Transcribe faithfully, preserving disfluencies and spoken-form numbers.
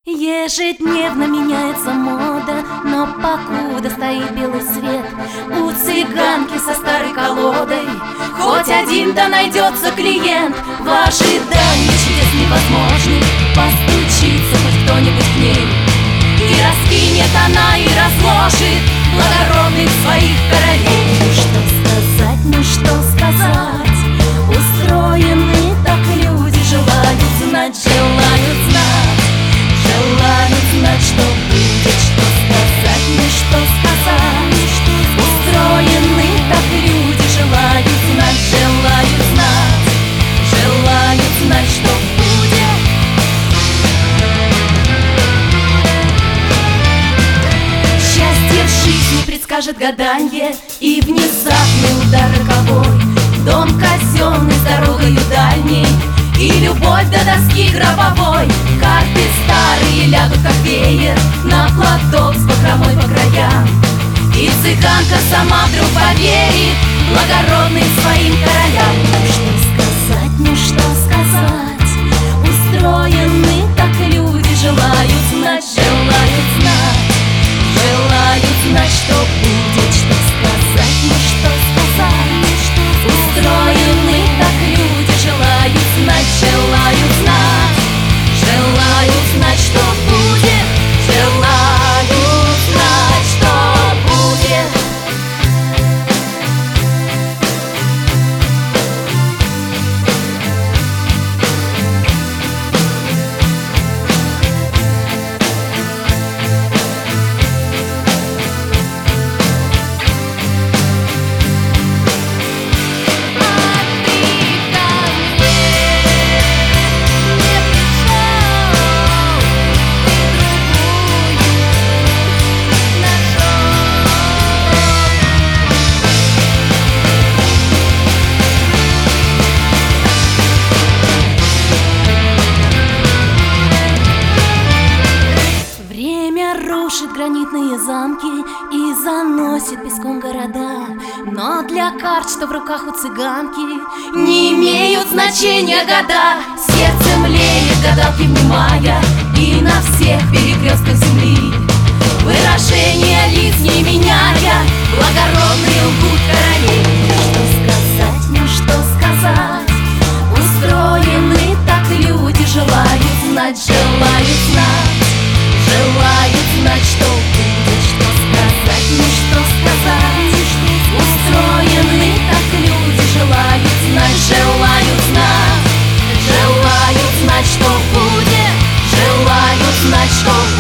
Ежедневно меняется мода, но покуда стоит белый свет, у цыганки со старой колодой хоть один-то найдется клиент. В ожидании чудес невозможных постучится хоть кто-нибудь к ней, и раскинет она и разложит благородных своих королей. Ну что сказать, ну что сказать, устроены так люди, желают знать, желают знать, желают знать, что будет. Что сказать, ну что сказать, устроены так люди, желают знать, желают знать, желают знать, что будет. Счастье в жизни предскажет гаданье и внезапный удар роковой, дом казенный с дорогою дальней и любовь до доски гробовой. Карты старые лягут как веер на платок с бахромой по краям, и цыганка сама вдруг поверит благородным своим королям. Ну что сказать, ну что сказать, устроены так люди, желают знать, желают знать, желают знать, что будет. Что сказать, ну что сказать, устроены так люди, желают знать, желают знать, желают знать, что будет, желают знать, что будет. Рушит гранитные замки и заносит песком города, но для карт, что в руках у цыганки, не имеют значения года. Сердце млеет, гадалки внимая, и на всех перекрестках земли выражение лиц не меняя, благородные лгут королей. Что сказать, ну что сказать, устроены так люди, желают знать, желают знать, желают знать, что будет. Что сказать, ну что сказать, устроены так люди, желают знать, желают знать, желают знать, что будет, желают знать, что будет.